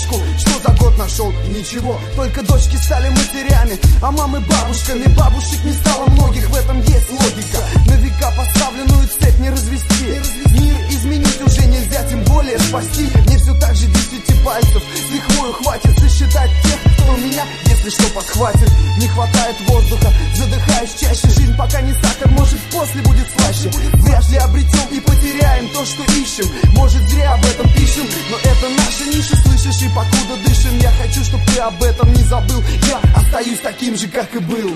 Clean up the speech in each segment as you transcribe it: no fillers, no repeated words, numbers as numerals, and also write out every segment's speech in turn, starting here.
дочку, что за год нашел? Ничего, только дочки стали матерями, а мамы бабушками. Бабушек не стало многих, в этом есть логика. На века поставленную цепь не развести. Мир изменить уже нельзя, тем более спасти. Мне все так же 10 пальцев с лихвою хватит сосчитать тех, кто меня, если что, подхватит. Не хватает воздуха, задыхаюсь чаще. Жизнь пока не сахар, может после будет слаще. Вряд ли обретем и потеряем то, что ищем. Может зря об этом пишем, но это наша ниша, слышишь, и покуда дышим. Я хочу, чтоб ты об этом не забыл. Я остаюсь таким же, как и был.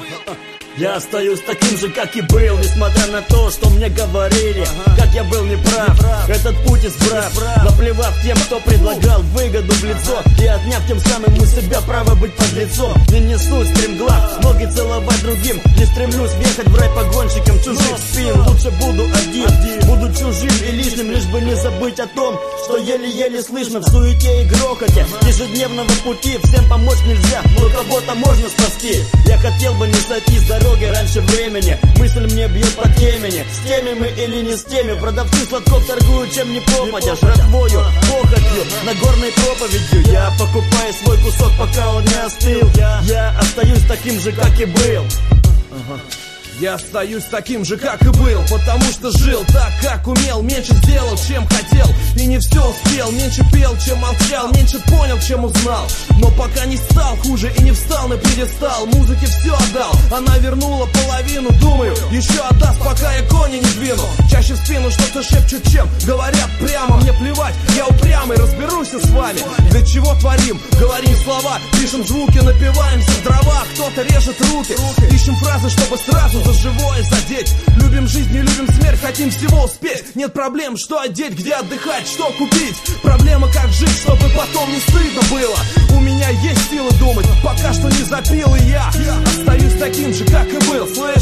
Я остаюсь таким же, как и был, несмотря на то, что мне говорили, как я был неправ, этот путь избрав, наплевав тем, кто предлагал выгоду в лицо, и отняв тем самым у себя право быть подлецом. Не несу стремглав, ноги целовать другим, не стремлюсь въехать в рай погонщиком чужих спин. Лучше буду один, буду чужим и лишним, лишь бы не забыть о том, что еле-еле слышно в суете и грохоте ежедневного пути. Всем помочь нельзя, но кого-то можно спасти. Я хотел бы не сойти с дороги раньше времени. Мысль мне бьет по темени. С теми мы или не с теми. Продавцы сладков торгуют чем не попадя, жратвою, похотью, Нагорной проповедью. Я покупаю свой кусок, пока он не остыл. Я остаюсь таким же, как и был. Я остаюсь таким же, как и был, потому что жил так, как умел. Меньше сделал, чем хотел, и не все успел. Меньше пел, чем молчал, меньше понял, чем узнал. Но пока не стал хуже и не встал на пьедестал. Музыке все отдал, она вернула половину. Думаю, еще отдаст, пока я кони не двину. Чаще в спину что-то шепчут, чем говорят прямо. Мне плевать, я упрямый, разберусь с вами. Для чего творим, говорим слова, пишем звуки, напиваемся в дрова. Кто-то режет руки, ищем фразы, чтобы сразу за живое задеть. Любим жизнь, не любим смерть, хотим всего успеть. Нет проблем, что одеть, где отдыхать, что купить. Проблема, как жить, чтобы потом не стыдно было. У меня есть силы думать, пока что не запил, и я остаюсь таким же, как и был. Слышь?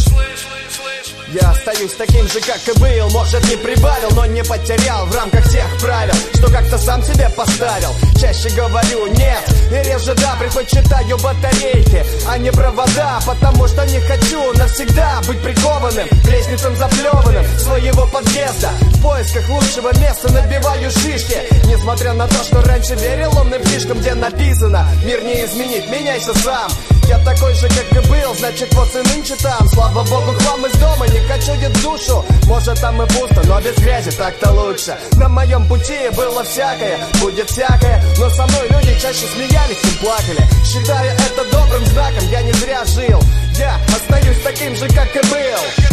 Я остаюсь таким же, как и был. Может, не прибавил, но не потерял в рамках тех правил, что как-то сам себе поставил. Чаще говорю нет, и реже да. Предпочитаю батарейки, а не провода, потому что не хочу навсегда быть прикованным к лестницам заплеванным своего подъезда. В поисках лучшего места набиваю шишки, несмотря на то, что раньше верил умным фишкам, где написано: мир не изменить, меняйся сам. Я такой же, как и был, значит вот и нынче там. Слава богу, хлам из дома не качует душу. Может там и пусто, но без грязи так-то лучше. На моем пути было всякое, будет всякое, но со мной люди чаще смеялись, чем плакали. Считаю это добрым знаком, я не зря жил. Я остаюсь таким же, как и был.